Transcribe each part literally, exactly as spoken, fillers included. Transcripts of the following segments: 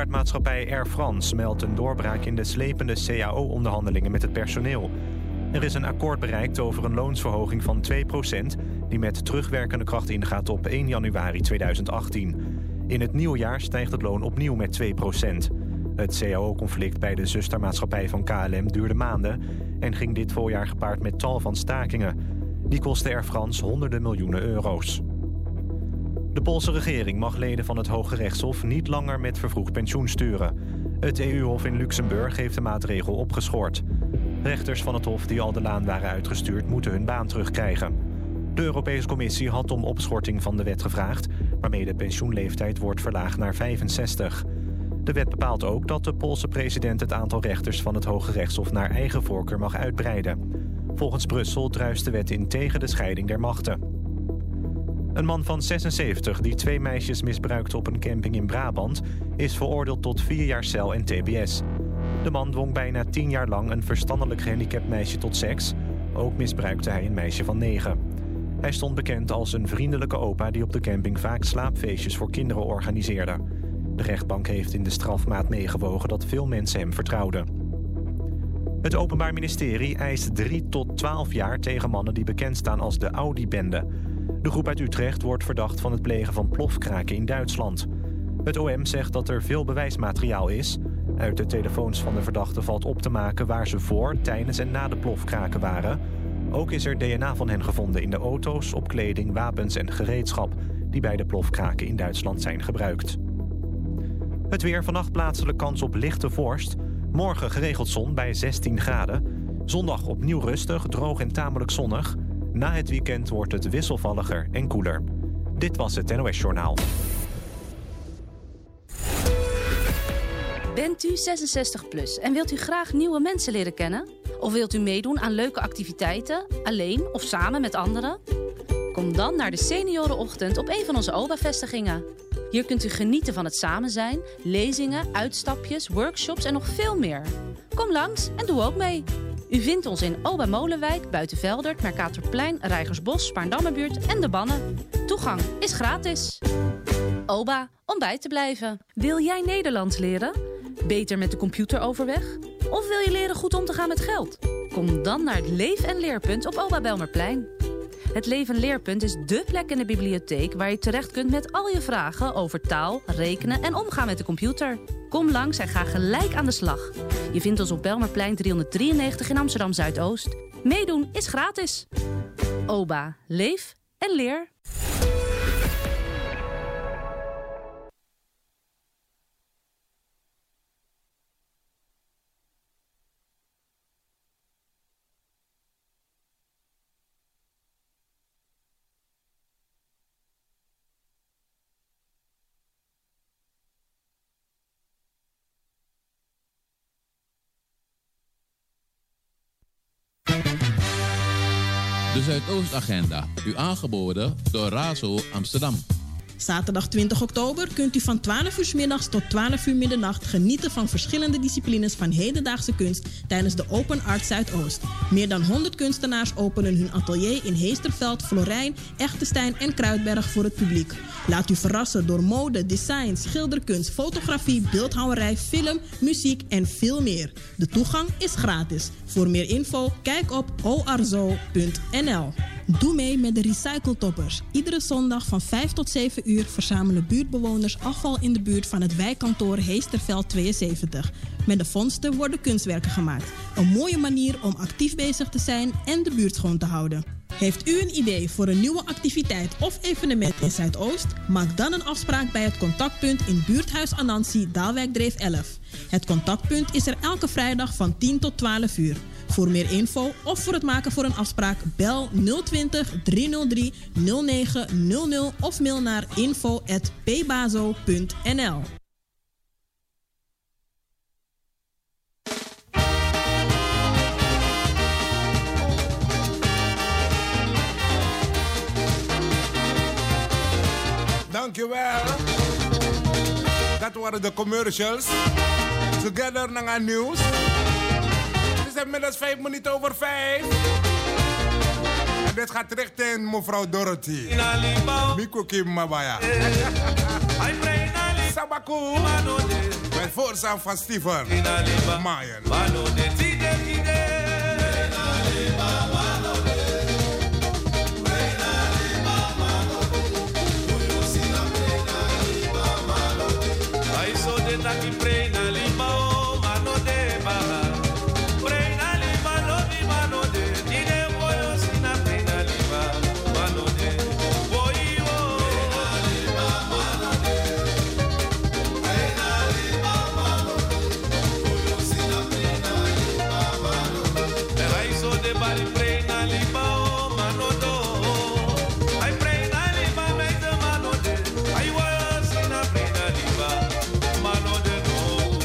Luchtvaartmaatschappij Air France meldt een doorbraak in de slepende C A O-onderhandelingen met het personeel. Er is een akkoord bereikt over een loonsverhoging van twee procent... die met terugwerkende kracht ingaat op één januari tweeduizend achttien. In het nieuwe jaar stijgt het loon opnieuw met twee procent. Het C A O-conflict bij de zustermaatschappij van K L M duurde maanden... en ging dit voorjaar gepaard met tal van stakingen. Die kostten Air France honderden miljoenen euro's. De Poolse regering mag leden van het Hoge Rechtshof niet langer met vervroegd pensioen sturen. Het E U-hof in Luxemburg heeft de maatregel opgeschort. Rechters van het hof die al de laan waren uitgestuurd moeten hun baan terugkrijgen. De Europese Commissie had om opschorting van de wet gevraagd, waarmee de pensioenleeftijd wordt verlaagd naar vijfenzestig. De wet bepaalt ook dat de Poolse president het aantal rechters van het Hoge Rechtshof naar eigen voorkeur mag uitbreiden. Volgens Brussel druist de wet in tegen de scheiding der machten. Een man van zesenzeventig die twee meisjes misbruikte op een camping in Brabant is veroordeeld tot vier jaar cel en T B S. De man dwong bijna tien jaar lang een verstandelijk gehandicapt meisje tot seks. Ook misbruikte hij een meisje van negen. Hij stond bekend als een vriendelijke opa die op de camping vaak slaapfeestjes voor kinderen organiseerde. De rechtbank heeft in de strafmaat meegewogen dat veel mensen hem vertrouwden. Het Openbaar Ministerie eist drie tot twaalf jaar tegen mannen die bekend staan als de Audi-bende. De groep uit Utrecht wordt verdacht van het plegen van plofkraken in Duitsland. Het O M zegt dat er veel bewijsmateriaal is. Uit de telefoons van de verdachten valt op te maken waar ze voor, tijdens en na de plofkraken waren. Ook is er D N A van hen gevonden in de auto's, op kleding, wapens en gereedschap die bij de plofkraken in Duitsland zijn gebruikt. Het weer, vannacht plaatselijk kans op lichte vorst. Morgen geregeld zon bij zestien graden. Zondag opnieuw rustig, droog en tamelijk zonnig. Na het weekend wordt het wisselvalliger en koeler. Dit was het N O S-journaal. Bent u zesenzestig plus en wilt u graag nieuwe mensen leren kennen? Of wilt u meedoen aan leuke activiteiten, alleen of samen met anderen? Kom dan naar de seniorenochtend op een van onze O B A-vestigingen. Hier kunt u genieten van het samen zijn, lezingen, uitstapjes, workshops en nog veel meer. Kom langs en doe ook mee. U vindt ons in O B A Molenwijk, Buitenveldert, Mercatorplein, Rijgersbos, Spaarndammerbuurt en De Bannen. Toegang is gratis. O B A, om bij te blijven. Wil jij Nederlands leren? Beter met de computer overweg? Of wil je leren goed om te gaan met geld? Kom dan naar het Leef- en Leerpunt op O B A Belmerplein. Het Leef- en Leerpunt is dé plek in de bibliotheek waar je terecht kunt met al je vragen over taal, rekenen en omgaan met de computer. Kom langs en ga gelijk aan de slag. Je vindt ons op Belmerplein driehonderddrieënnegentig in Amsterdam Zuidoost. Meedoen is gratis. O B A, leef en leer. De Zuidoostagenda, u aangeboden door Razo Amsterdam. Zaterdag twintig oktober kunt u van twaalf uur 's middags tot twaalf uur middernacht genieten van verschillende disciplines van hedendaagse kunst tijdens de Open Art Zuidoost. Meer dan honderd kunstenaars openen hun atelier in Heesterveld, Florijn, Echtestein en Kruidberg voor het publiek. Laat u verrassen door mode, design, schilderkunst, fotografie, beeldhouwerij, film, muziek en veel meer. De toegang is gratis. Voor meer info, kijk op o arzo punt n l. Doe mee met de Recycletoppers. Iedere zondag van vijf tot zeven uur verzamelen buurtbewoners afval in de buurt van het wijkkantoor Heesterveld tweeënzeventig. Met de vondsten worden kunstwerken gemaakt. Een mooie manier om actief bezig te zijn en de buurt schoon te houden. Heeft u een idee voor een nieuwe activiteit of evenement in Zuidoost? Maak dan een afspraak bij het contactpunt in Buurthuis Anansi, Daalwijkdreef elf. Het contactpunt is er elke vrijdag van tien tot twaalf uur. Voor meer info of voor het maken voor een afspraak bel nul twintig, driehonderddrie, nul negen nul nul of mail naar info at p bazo punt n l. Dankjewel. Dat waren de commercials. Together naar het nieuws. Het is inmiddels vijf minuten over vijf. En dit gaat richting mevrouw Dorothy. Miko Kim Mabaya. Sabaku. gehoorzaam van Steven Maaien. Mano de no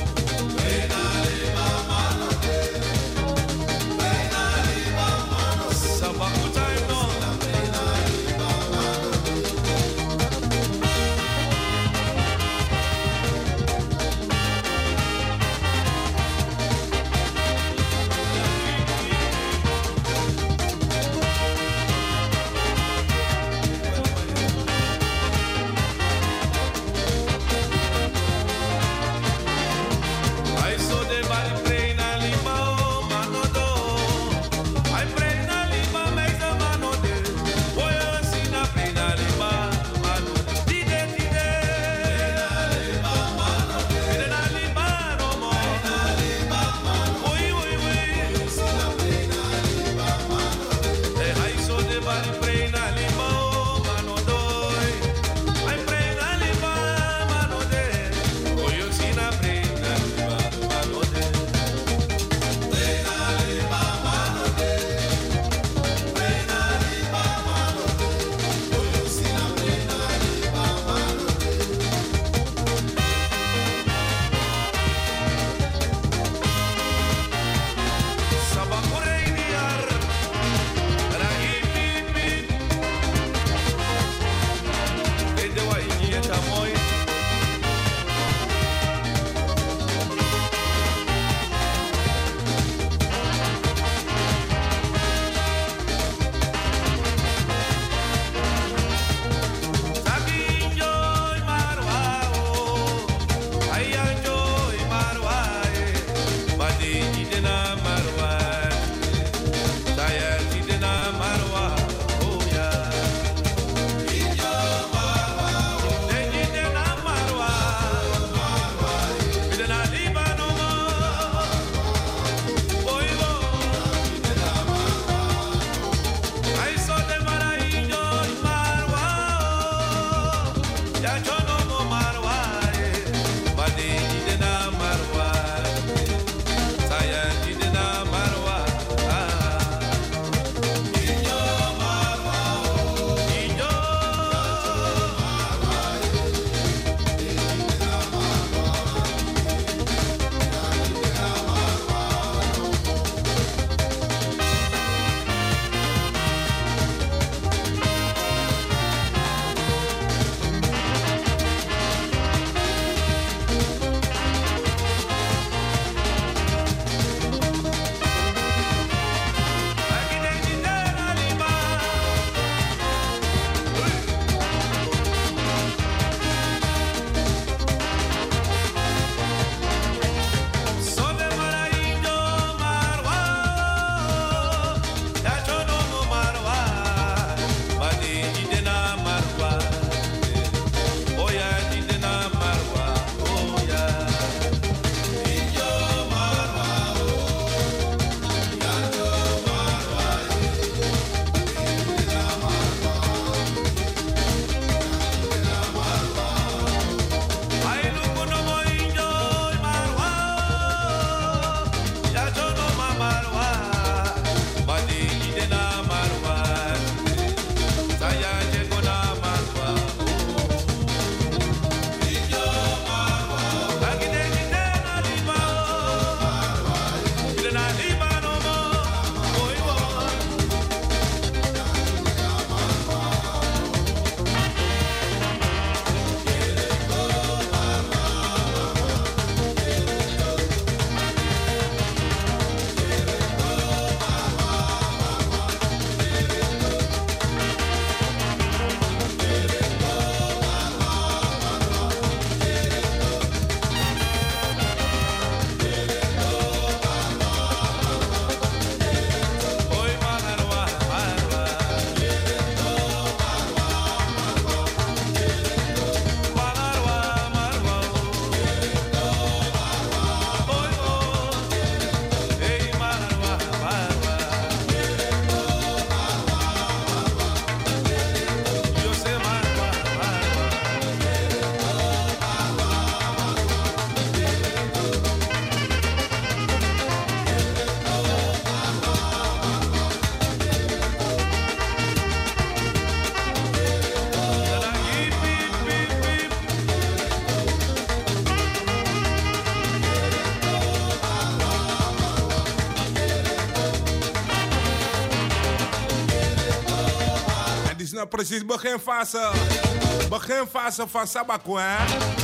nou precies beginfase. Beginfase van Sabaku, hè?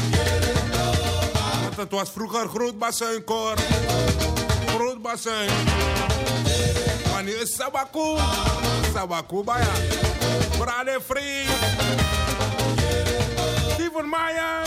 Want het was vroeger groot bazuinkoor. Groot bazuin. Maar nu is Sabaku. Sabaku, baya. Brade Free. Steven Mayan.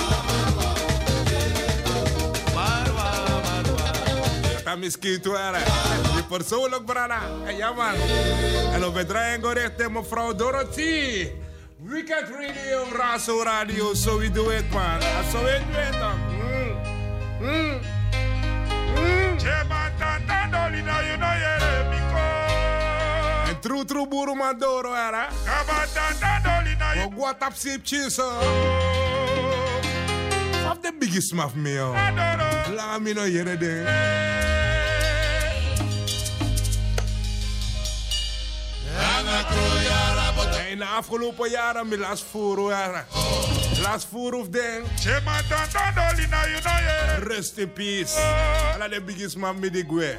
Dat misschien toe, hè? Die persoonlijk, brada. Ja, man. En op het draaien gericht mevrouw Dorothy. Weekend Radio, Razo Radio, so we do it, man. So we do it, man. Mm. Mm. Mm. En true, true, buru mandoro, hè? Ook wat op sipjes, of the biggest maf me, joh. Laat me nou hier, ding. In de afgelopen jaren, mijn laatst voeren. Laatst voeren of ding. Rest in peace. Alla de biggest man me de gwe.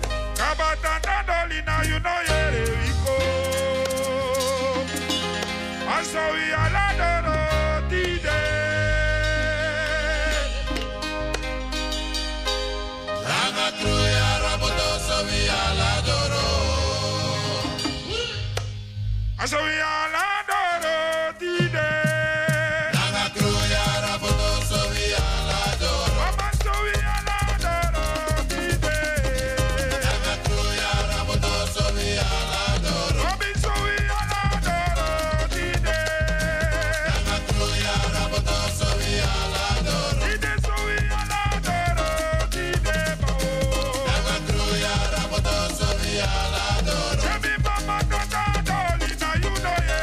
So we all adore today. Nanga kruya raboto, so we all adore. Mama, so we all adore today. Nanga kruya raboto, so we all adore. Mama, so we all adore today. Nanga kruya raboto, so we all adore. Today, so we all adore today. Nanga kruya raboto, so we all adore. Chemi mama, tata.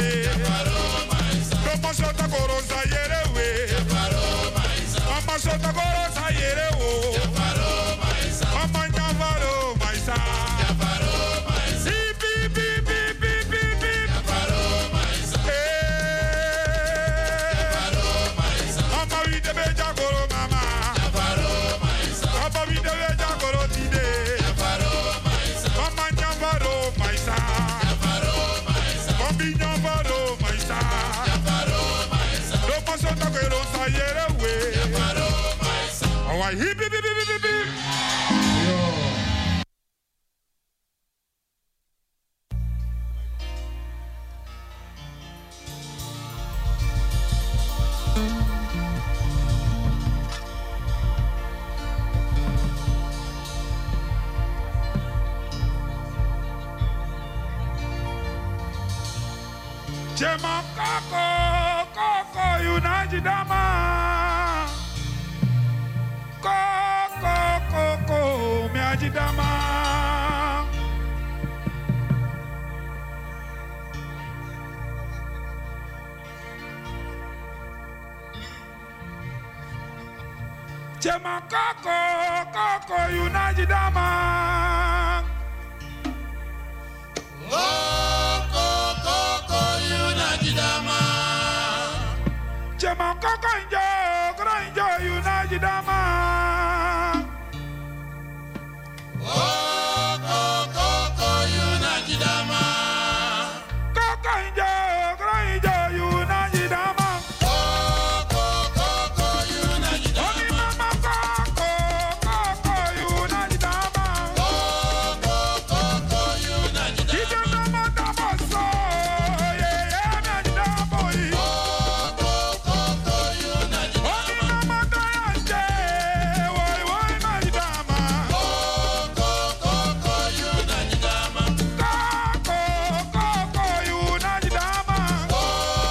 we. Mama sota koro sa yere we. Mama sota koro sa yere wo. Mama nyavaro maisa. Beep, beep, beep, beep, beep, beep. Mama we de beja koro mama. Papa we de beja koro tide. Mama nyavaro maisa. Mami nyavaro maisa. Mama sota koro sa yere we. Oh, I hip, hip, hip, hip, hip, hip. Chema koko, koko, yunaji dama. Koko, koko, miaji dama. Chema koko, koko, yunaji dama. Chema koko injo, kro injo yunaji dama. Oh, koko koko yunaji dama. Koko injo, kro injo yunaji dama. Oh, koko koko yunaji dama. Omi mama koko koko yunaji dama. Oh, koko koko yunaji dama. Ije dama dama so, yeah yeah yunaji dama. Oh,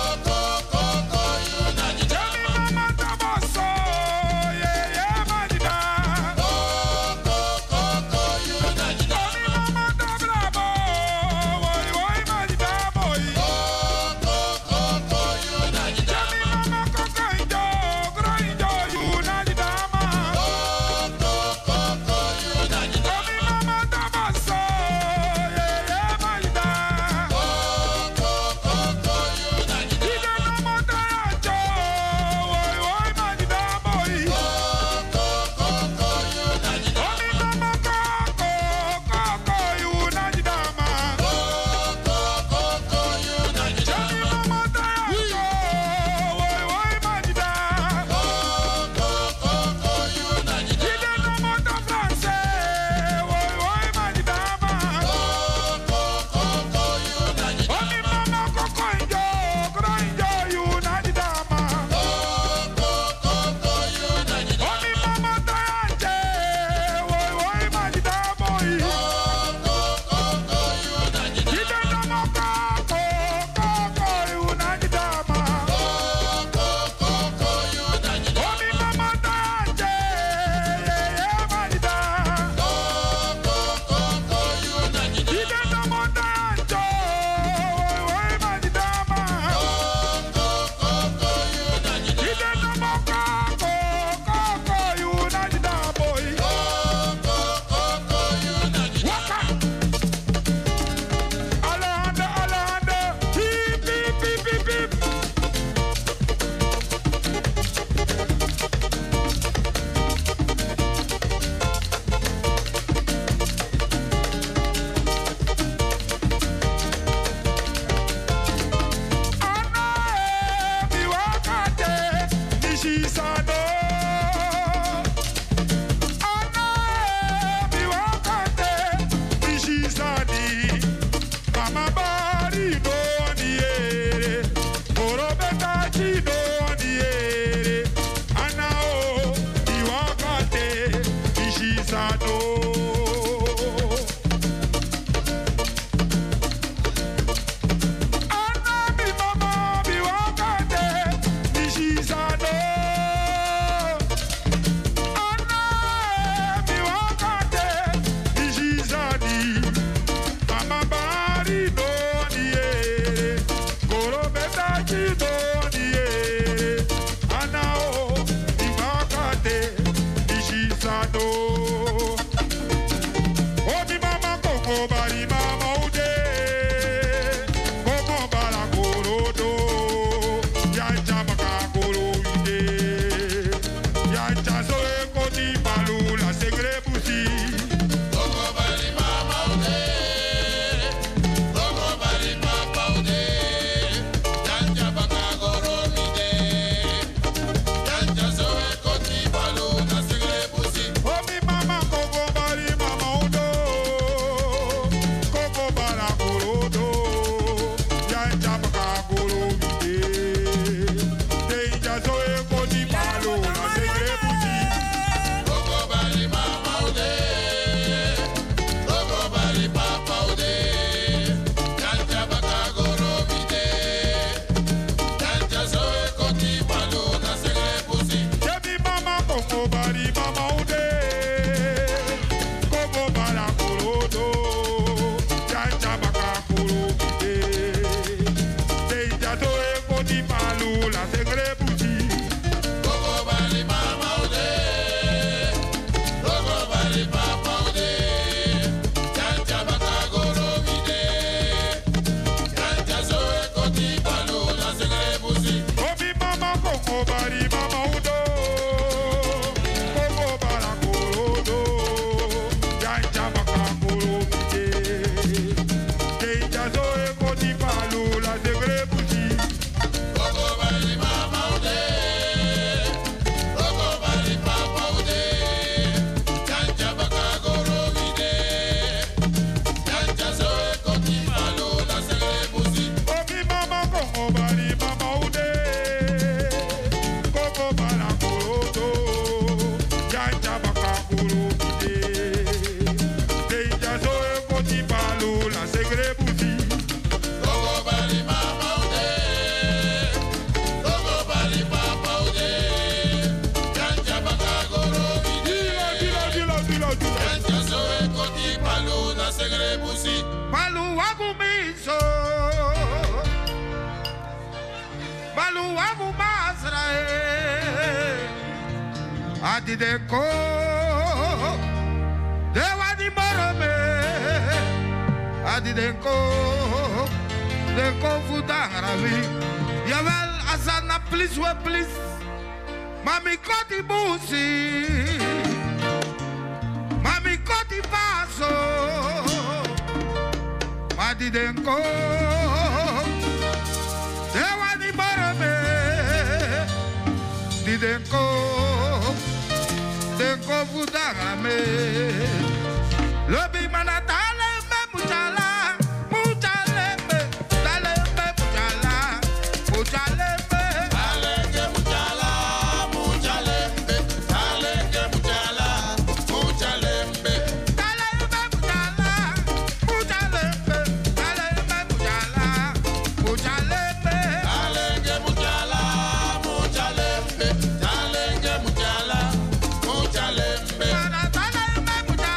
Adideko, dewa di morome. Adideko, deko futangarawi. Jawel, asana please we please. Mami koti busi, mami koti paso. Adideko, dewa di morome. Dideko. Deko futangame, lobi manatale me muchala, muchale me, tale me muchala, muchale me, tale me muchala, muchale me, tale me muchala, muchale me, tale me muchala, muchale me, tale me muchala, muchale me, tale me muchala, muchale me, tale me muchala. Muchalembe, muchalembe,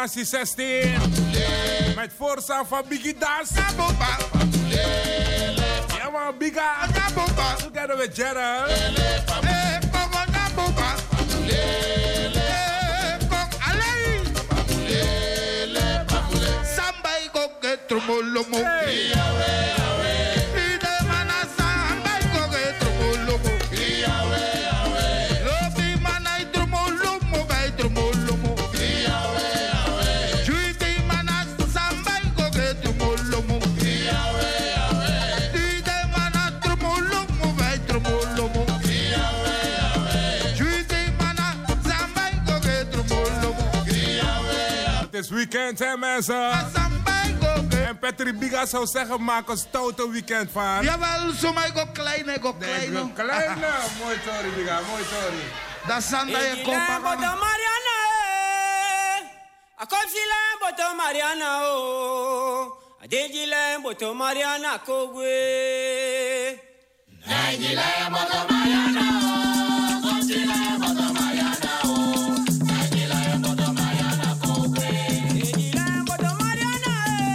Passie zestien. Met voorzang van Biggie Das. Ja man, Biga. Together with Gerald. Sambai go get tromolomo. Het is weekend, hè mensen? En Patrick Biga zou zeggen, maak een stoute weekend van. Jawel, zo maar ik ook klein, ik ook Nee, klein. ik kleine. Mooi sorry, Biga, mooi sorry. Dat Santa je kompa. Mariana, a kopsile boto Mariana o, a dejile boto Mariana kogwe. Dejile boto Mariana o, kopsile boto Mariana o, dejile boto Mariana kogwe. Dejile boto Mariana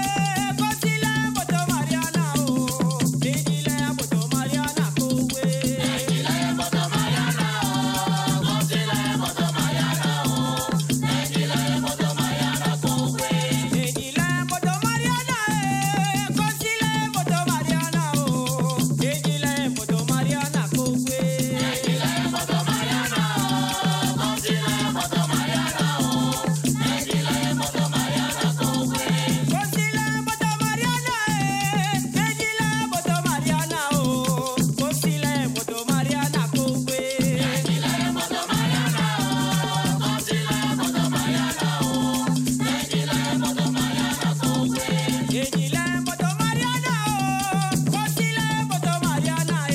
e, kopsile boto Mariana o, dejile boto Mariana kogwe. Dejile boto Mariana o, kopsile boto Mariana o, dejile boto Mariana kogwe. Dejile boto Mariana e, kopsile boto Mariana o, dejile boto Mariana kogwe. Dejile boto Mariana o, kopsile boto Mariana o, dejile boto Mariana kogwe. Kopsile boto Mariana e, dejile boto Mariana o, kopsile boto Mariana kogwe. Dejile boto Mariana o, kopsile boto Mariana o, dejile boto Mariana kogwe. Dejile boto Mariana o, kopsile boto Mariana e,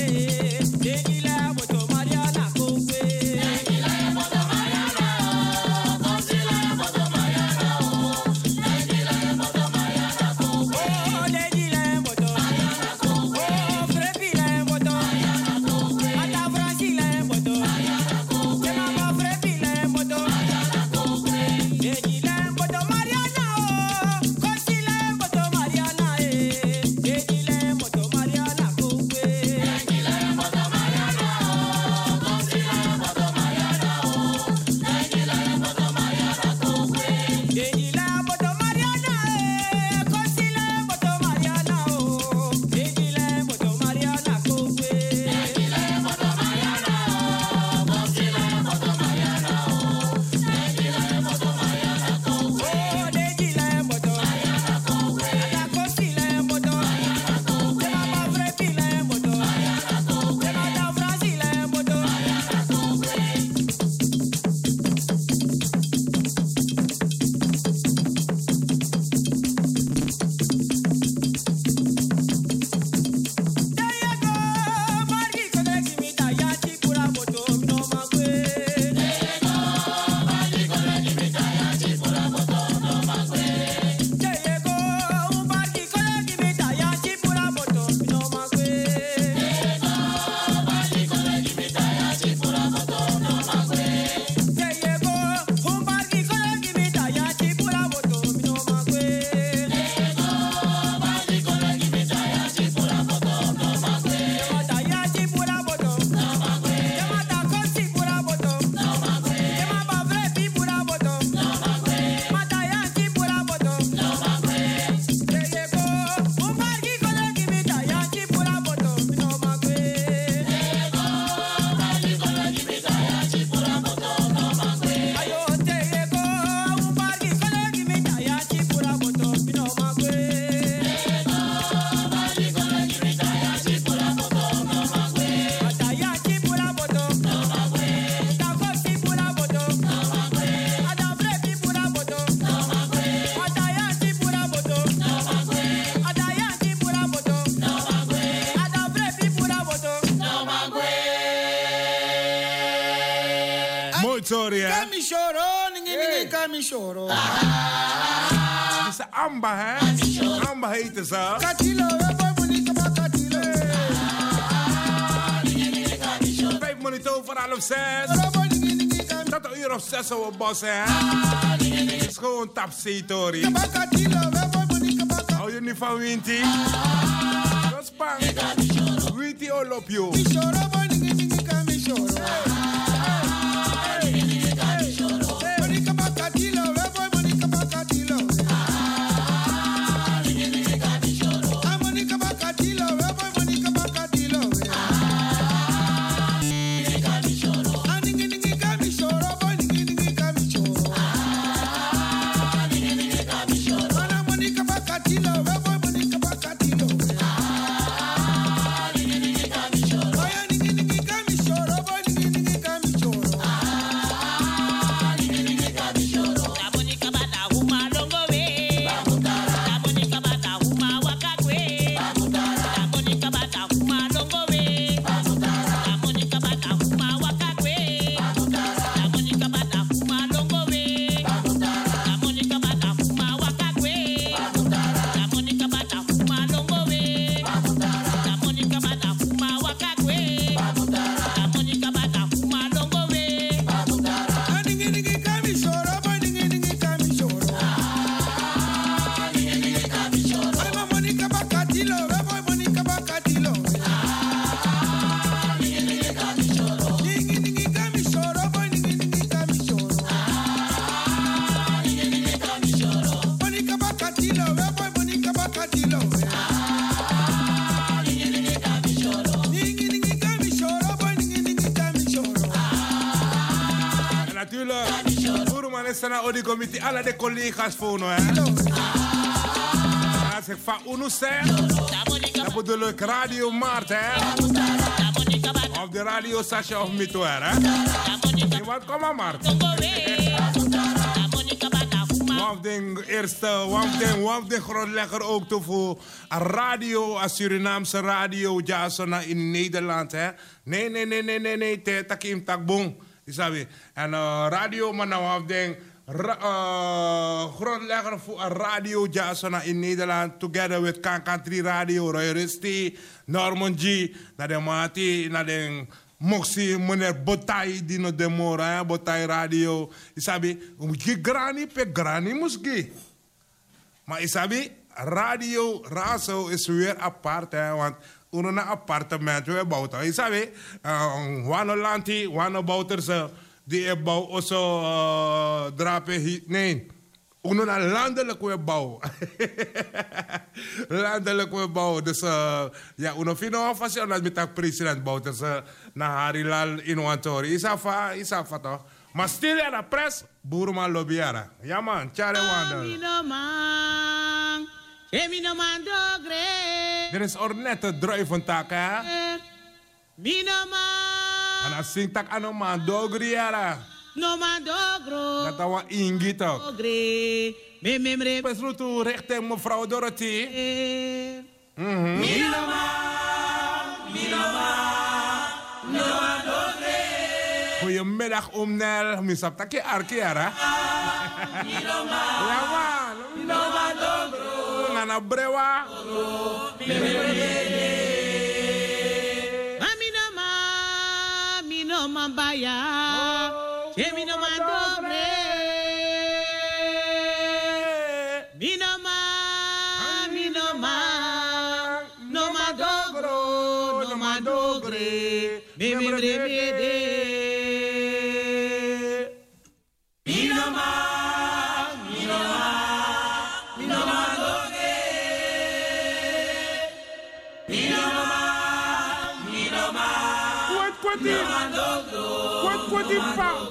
dejile boto Mariana kogwe. Dejile boto Mariana o, kopsile boto Mariana o, dejile boto Mariana kogwe. Oh, dejile boto Mariana kogwe. Oh, frepile boto Mariana kogwe. Ata frasile boto Mariana kogwe. Mama frepile boto Mariana kogwe. Dejile boto Mariana o, kopsile boto Mariana e, dejile boto Mariana kogwe. Dejile boto Mariana o, kopsile boto Mariana o, dejile boto Mariana kogwe. Dejile boto Mariana e, kopsile boto Mariana o, dejile boto Mariana kogwe. Dejile boto Mariana o, kopsile boto Mariana o, dejile boto Mariana kogwe. Oh, dejile boto Mariana kogwe. Ata kopsile boto Mariana kogwe. Mama frepile boto Mariana kogwe. Mata frasile boto Mariana kogwe. Deyeko, margi kodeki mita yachi pura boto no magwe. Deyeko, margi kodeki mita yachi pura boto no magwe. Deyeko, margi kodeki mita yachi pura boto no magwe. Deyeko, margi kodeki mita yachi pura boto no magwe. Deyeko, margi kodeki mita yachi pura boto no magwe. Deyeko, margi kodeki mita yachi pura boto no magwe. Mata yachi pura boto no magwe. Mata kosi pura boto no magwe. Mama vrepi pura boto no magwe. Mata yachi pura boto no magwe. Deyeko, margi kodeki mita yachi pura boto no magwe. Deyeko, margi kodeki mita yachi pura boto no magwe. Ayo deyeko, margi kodeki mita yachi pura boto no magwe. Deyeko, margi kodeki mita yachi pura boto no magwe. Mata yachi pura boto no magwe. Ta kosi pura boto no magwe. Ada vrepi pura boto no magwe. Mata yachi pura boto no magwe. Ada yachi pura boto no magwe. Ada vrepi pura boto no magwe. Mooi sorry, hè? Kami shoro, ningi ningi kami shoro. Het is Amba, hè? Amba heette ze. Katilo, we boven niet maar katilo. Vijf minuten over half zes. Robo ningi ningi kami. Tot een uur of vanaf zes uur bossen, hè? Het is gewoon tapsetori. Hou je niet van Winti? Dat is bang. Winti all op you. Odi committee, alle de collega's voor nou, hè. Als ik van UNO zeg, dan bedoel ik Radio Mart, hè. Of de radio Sasha of Mitoer, hè. Wat kom maar, Mart. Wat de eerste, wat de, wat de grondlegger ook toe voor radio, als Surinaamse radio, ja, zo in Nederland, hè. Nee, nee, nee, nee, nee, nee, te takim takbong. En uh, radio, maar nou, ik denk. Ra- uh, grondlegger voor een radio Jasona in Nederland, together with Kankantri Radio, Roy Risti, Norman G, naar de Mati, naar de Moxie, meneer Botai, die nog de Mora, Botai Radio. Isabi, je grani pe grani muski. Maar isabi, radio Razo is weer apart, hè, want een appartement we bouwen. Isabi, one lanti, one bouwterse. Die hebben bouw also uh, drapen. Nee, uno na landelijk weer bouw. landelijk weer bouw. Dus uh, ja, uno fino afasi on met de president bouwt. Dus uh, na Harilal Inwantori. Isafa, isafa toch. Maar stil ja de pres, boerman lobbyara. Ja man, Charlie Wandel. Er is ornette drui van tak, hè? Minaman. En als zingt tak aan een man dogri yara. No man dogro. Dat is wat ingit ook. Dogri. Me me me. Pesru toe richting mevrouw Dorothy. Mhm. Minoma. Minoma. Minoma dogri. Goedemiddag oom Nel. Misap takje arki yara. Minoma. Ja man. Minoma dogro. Ngana brewa. Me me me. No mambaya, chemi no mandobre, minoma, minoma, no mandogro, no mandogre, me me me me, minoma, minoma, minoma dogre, minoma, minoma, what what What what the fuck?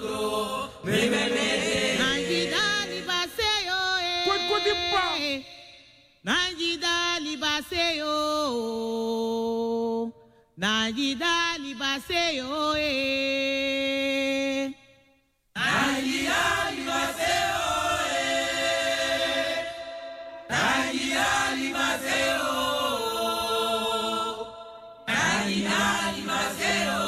Najidali baseo eh. What what the fuck? Najidali baseo. Najidali baseo eh. Najidali baseo eh. Najidali baseo. Najidali baseo.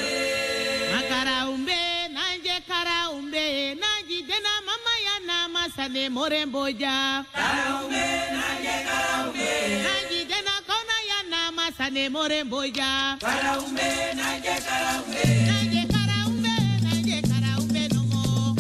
Sane moremboja Karaumbe nanje karaumbe Nanji dena kona ya nama sane moremboja Karaumbe nanje karaumbe Nanje karaumbe nanje karaumbe nomo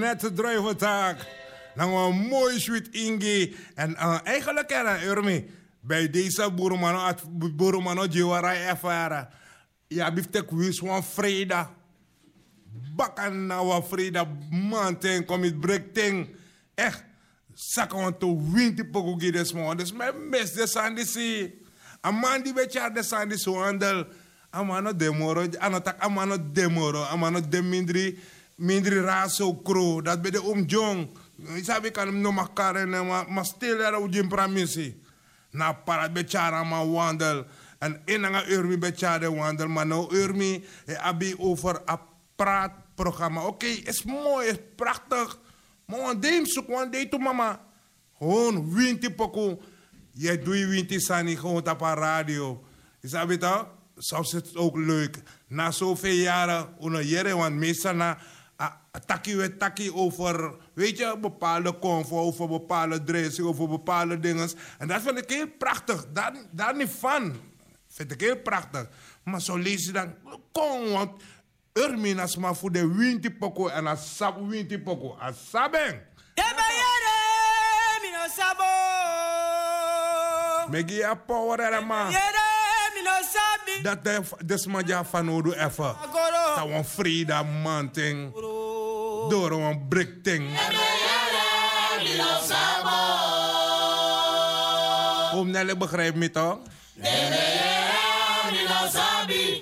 met de druiventaak. Dan een mooi sweet ingi. En uh, eigenlijk kennen Urmi. Bij deze boermano, boermano Jiwarai ervaren. Ja, biftek wist van vrijdag. Bakken na wat vrijdag. Man, ten kom het brekting. Echt. Zakken we te winti poco gides man. Dus mijn mes de sandi si. A man die beetje de sandi so handel. A mano demoro. Anotak a mano demoro. A mano de mindri. Mindri raso kro. Dat bij de oom Jong. Isabi kan hem no makaren. Maar stil er ook geen pramisi. Na parat bechara ma wandel. En in een uur mi bechara wandel. Maar nou uur mi. Abi over a praatprogramma. Oké, okay, is mooi. Is prachtig. Maar een deem zoek, een deem toe mama. Gewoon winti poko. Je doet winti sani gewoon op een radio. Is dat weet je? Soms is het ook leuk. Na zoveel jaren, een jaren, want meestal na taki we taki over, weet je, bepaalde comfort, over bepaalde dressing, over bepaalde dingen. En dat vind ik heel prachtig. Daar, daar niet van. Vind ik heel prachtig. Maar zo lees je dan, kom, want Urmin as maar voor de winti poko en as sab winti poko. As saben. Debayere, mino sabo. Megi ya power er man. Debayere, mino sabi. Dat de desmaja van odu even. Dat een vrede man ting. Door een brik ting. Debayere, mino sabo. Om Nelly begrijp me toch? Debayere, mino sabi.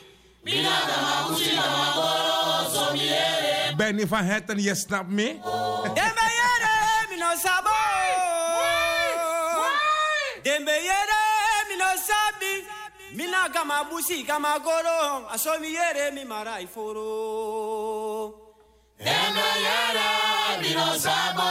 Benny van Hetten, je snapt me? Dembeyere, mino sabo. Dembeyere, mino sabi. Mina gama busi gama goro. Asomiyere mi marai foro. Dembeyere, mino sabo.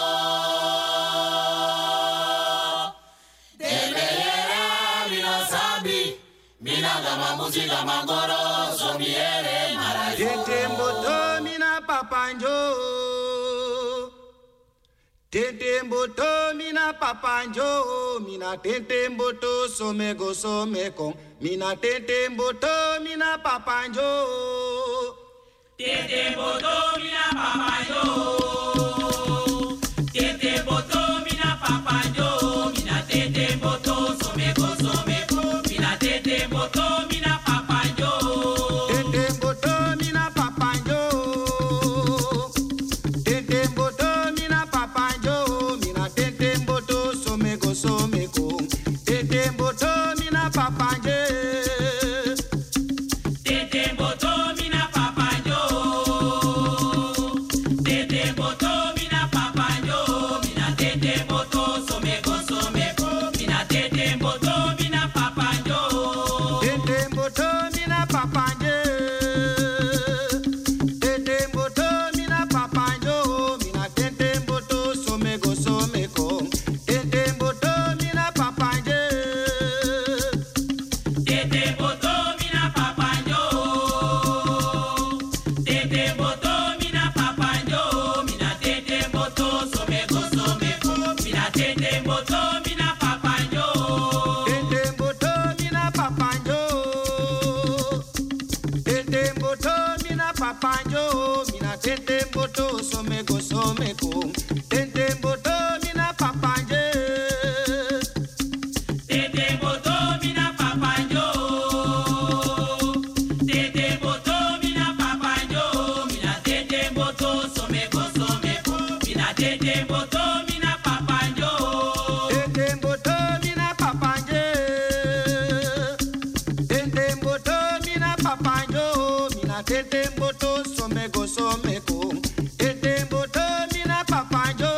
Dembeyere, mino sabi. Mina gama busi gama goro. Asomiyere marai foro. Tetemboto mina papanjo. Tetemboto mina papanjo. Mina tetemboto somego someko. Mina tetemboto mina papanjo. Tetemboto mina papanjo. Tetemboto mina papanjo. Mina tetemboto someko someko. Mina tetemboto mina papanjo. Tetemboto mina papanjo. Tetemboto mina papanjo. Mina tetemboto someko someko. Tetemboto mina papanje. Tetemboto mina papanjo. Tetemboto mina papanjo. Mina tetemboto someko someko. Mina tetemboto mina papanjo. Tetemboto mina papanje. Tetemboto mina papanjo. Mina tetemboto someko someko. Tetemboto mina papanje. Tetemboto mina papanjo. Tetemboto mina papanjo. Mina tetemboto someko someko. Mina tetemboto mina papanjo. Tetemboto mina papanjo. Tetemboto mina papanjo. Mina tetemboto someko someko. Tetemboto mina papanje. Tetemboto mina papanjo. Tetemboto mina papanjo. Mina tetemboto someko someko. Mina tetemboto mina papanjo. Tetemboto mina papanje. Tetemboto mina papanjo. Mina tetemboto someko someko. Tetemboto mina papanjo.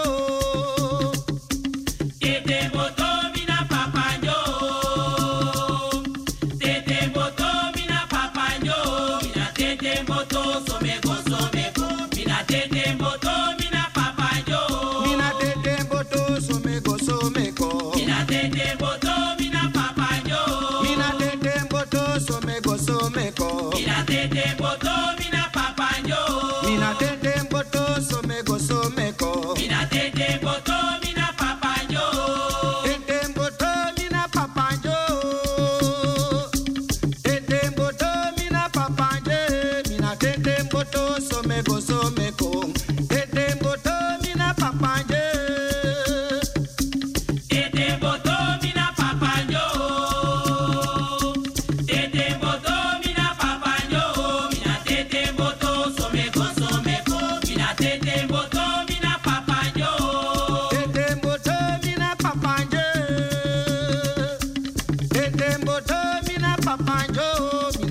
Tetemboto mina papanjo. Tetemboto mina papanjo. Mina tetemboto someko someko. Mina tetemboto mina papanjo. Mina tetemboto someko someko. Mina tetemboto mina papanjo. Mina tetemboto someko someko. Mina tetemboto mina papanjo. Mina tetemboto someko someko. Mina tetemboto mina papanjo. Tetemboto mina papanjo. Tetemboto mina papanje. Mina tetemboto someko someko. Tetemboto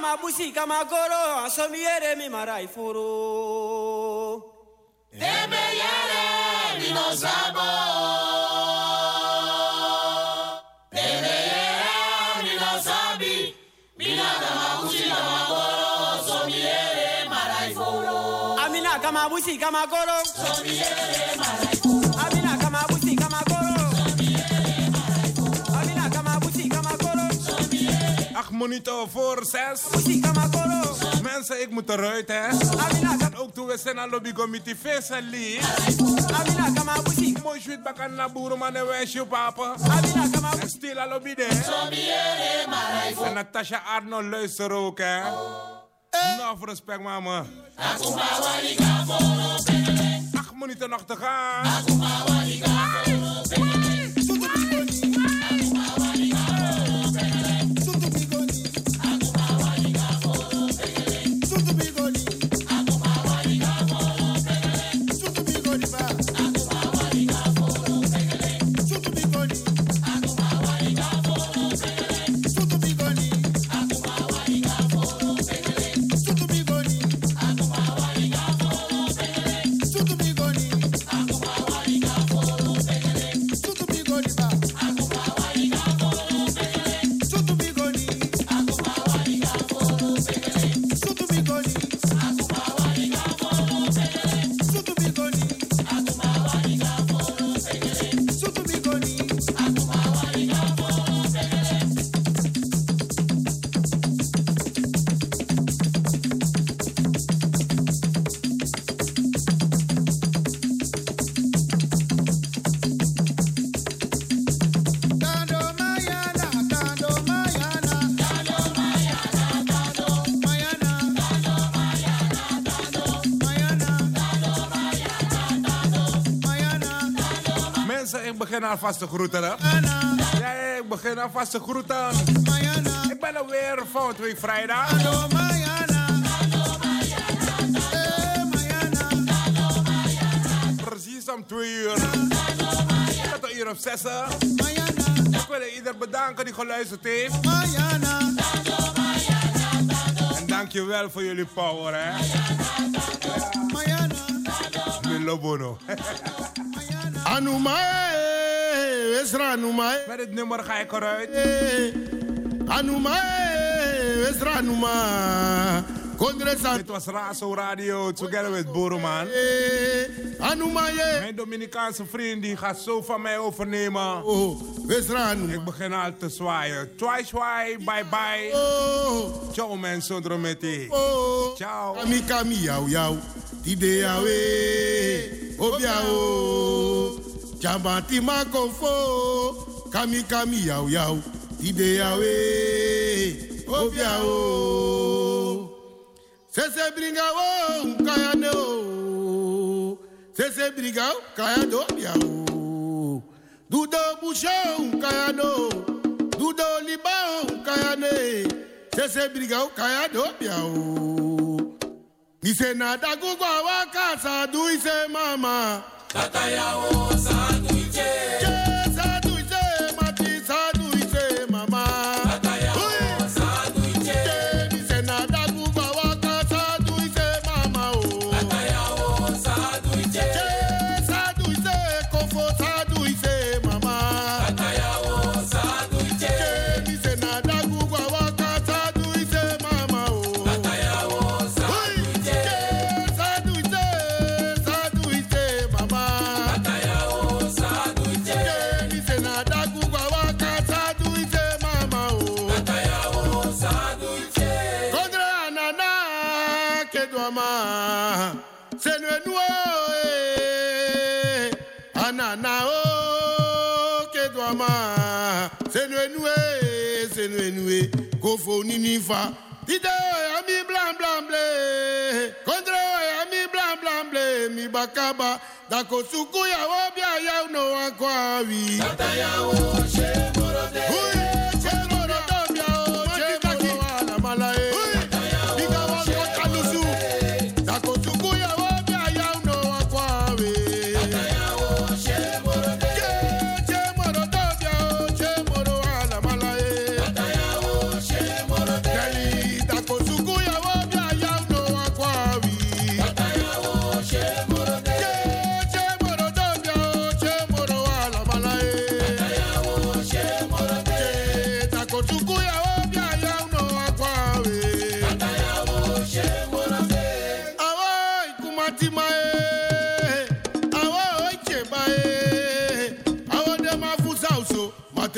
kama busi kama goro asomiere mi marai furu. Deme yere mi no sabo. Deme yere mi no sabi. Mina kama busi kama goro asomiere marai furu. Amina kama busi kama goro asomiere marai furu. Amina kama busi kama goro asomiere marai furu. Amina kama busi kama goro Acht minuten voor zes. busi kama goro. Mensen, ik moet eruit, hè. Amina En ook toen we zijn aan lobby committee vissen lief. Amina kama busi. Mooi schwit bakken naar boeren, man, en wensje, papa. Amina kama En stil aan lobby, hè. Asomiere marai furu. En Natasha Arnold luister ook, hè. Nou, voor respect, mama. Akuma wali gaforo pengele. Acht minuten nog te gaan. Akuma wali gaforo pengele. Akuma wali gaforo pengele. Akuma wali gaforo pengele. Akuma wali gaforo pengele. Akuma wali gaforo pengele. Akuma wali gaforo pengele. Akuma wali gaforo pengele. Akuma wali gaforo pengele. Akuma wali gaforo Ik begin alvast te groeten, hè. Ja, ik begin alvast te groeten. Ik ben er weer volgende week vrijdag. Precies om twee uur. Tot een uur of zes. Ik wil ieder bedanken die geluisterd heeft. En dankjewel voor jullie power, hè. Milo Bono. Anumae, Esra Anumae. Met dit nummer ga ik eruit. Anumae, Esra Anuma. Dit was Razo Radio, together with Boroman. Anumae. Mijn Dominicaanse vriend die gaat zo van mij overnemen. Oh, Esra Anuma. Ik begin al te zwaaien. Twice zwaai, bye bye. Oh. Ciao mensen, drometi. Oh. Ciao. Kami kami yau yau. Tidea we. Obiao. Jambati ma konfo. Kami kami yau yau. Tidea we. Obiao. Sese bringa wo kaya no. Sese bringa kaya do biao. Dudo busho kaya no. Dudo liba kaya ne. Sese bringa kaya do biao. Mi se nada gugwa wakasa du ise mama. Tata yao sa duiche. Che sa duiche mati sa duiche mama. Tata yao sa duiche. Che mi se nada gugwa wakasa du ise mama o. Tata yao sa duiche. Che sa duiche kofo sa duiche mama. Tata yao sa duiche. Che mi se nada gugwa wakasa du ise mama o. Tata yao sa duiche. Che sa duiche sa duiche mama. Tata yao sa duiche. Che mi se nada gugwa wakasa du ise mama o. Tata yao sa duiche. Kondra anana kedwama senwe nuo eh anana o kedwama senwe nuo senwe nuo kofo ninifa tide ami blam blam ble kondra ami blam blam ble mi bakaba dako suku ya obia ya no akwawi Tata yao she morode. uye chemoro dobia o chemoro ala malae Dako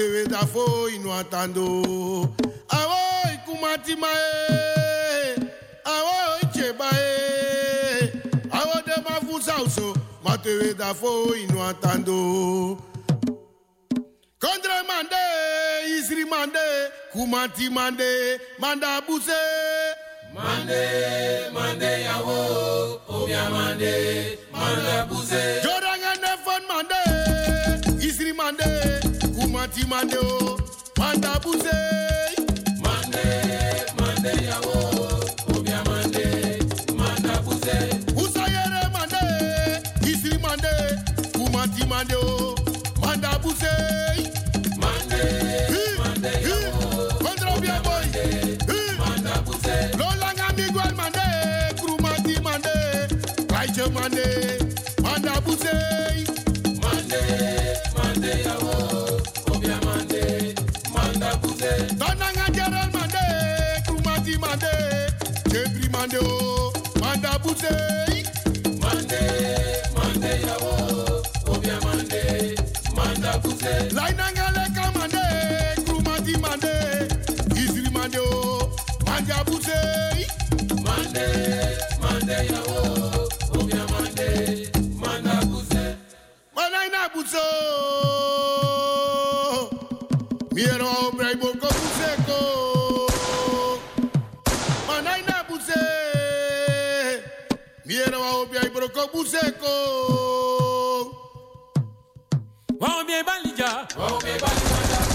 matewe da fo inu atando. Awo ikumati mae, awo ichebae, awo de mafusa uso, matewe da fo inu atando. Kondre mande, isri mande, kumati mande, manda buse. Mande, mande yawo, obia mande, manda buse. Joranga nefon mande, isri mande, kumati mande o, manda buse. Mande, mande yawo, obia mande, manda buse. Usayere mande, isri mande, kumati mande o, manda buse. Mande, mande yawo, kontra obia boy, manda buse. Miguel mande, krumati mande, Raiche mande, manda buse. Mande, mande yawo, obia mande, manda buse. Donanga Gerald mande, krumati mande, Chebri mande o, manda buse. Mande, mande yawo, obia mande, manda buse. Lainanga leka mande, krumati mande, Isri mande o, manda buse. Mande, mande yawo, obia mande, manda buse. Manaina buso, miero obrai boko buseko. Manaina buse, miero obrai boko buseko. Wa obia balija, wa obia balija.